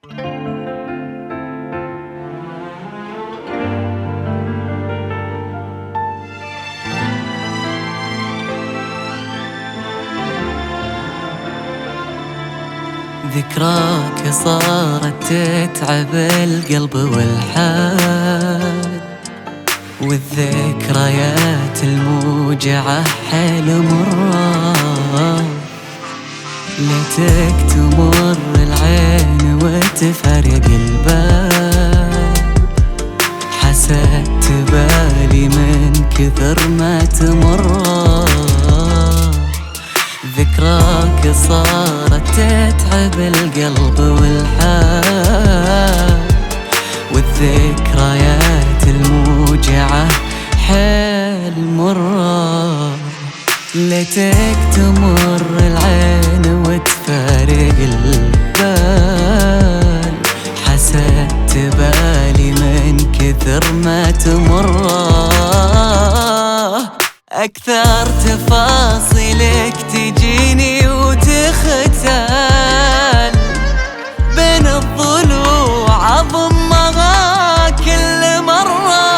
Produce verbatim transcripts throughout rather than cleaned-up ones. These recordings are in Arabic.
ذكراك صارت تتعب القلب والحال، والذكريات الموجعة حيل مرة، ليتك تمر العين وتفارق البال، حسدت بالي من كثر ما تمر. ذكراك صارت تتعب القلب والحال، والذكريات الموجعة حيل مرة، ليتك تمر العين وتفارق البال، حسدت بالي من كثر ما تمر. أكثر تفاصيلك تجيني وتختال بين الضلوع، أضمها كل مرة.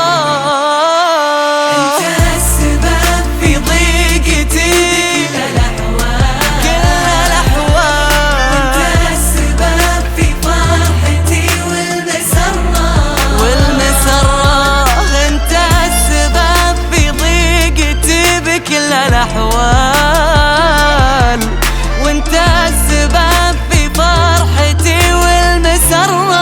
أنت السبب في ضيقتي كل الأحوال، كل الأحوال، وأنت السبب في فرحتي والمسرة، والمسرة. أنت السبب في ضيقتي بكل الأحوال، وأنت السبب في فرحتي والمسرة.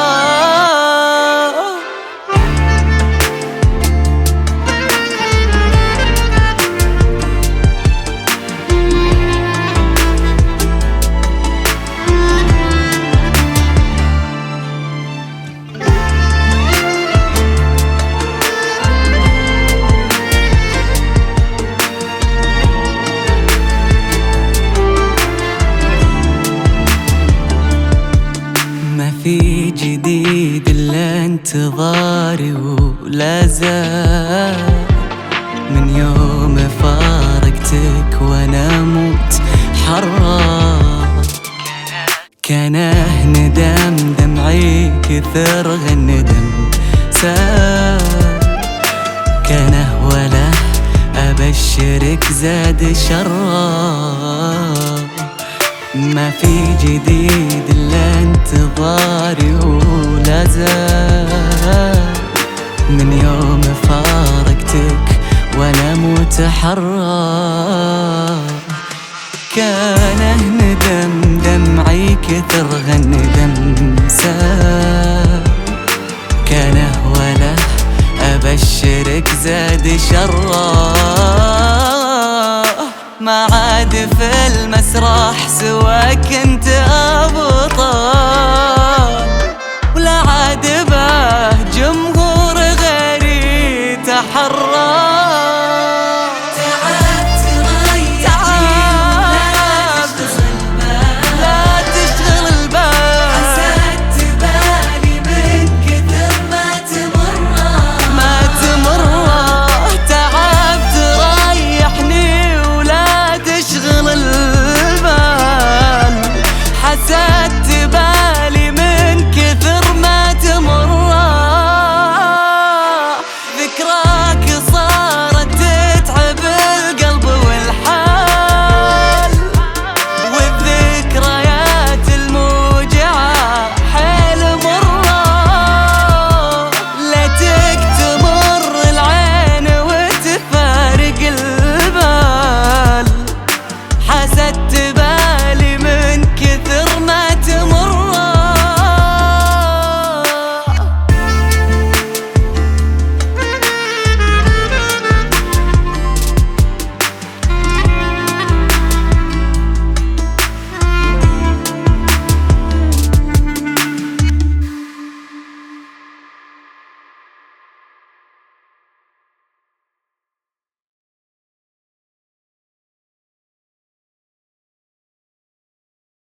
ما في جديد إلا انتظاري ولا زال، من يوم فارقتك وانا اموت حرة. كانه ندم دمعي كثر الندم سال، كانه ولا ابشرك زاد شرا. ما في جديد إلا انتظاري ولا زال، من يوم فارقتك وانا متحرى. كانه ندم دمعي كثر الندم سال، كانه ولا أبشرك زاد شرا. ما عاد في المسرح سواك انت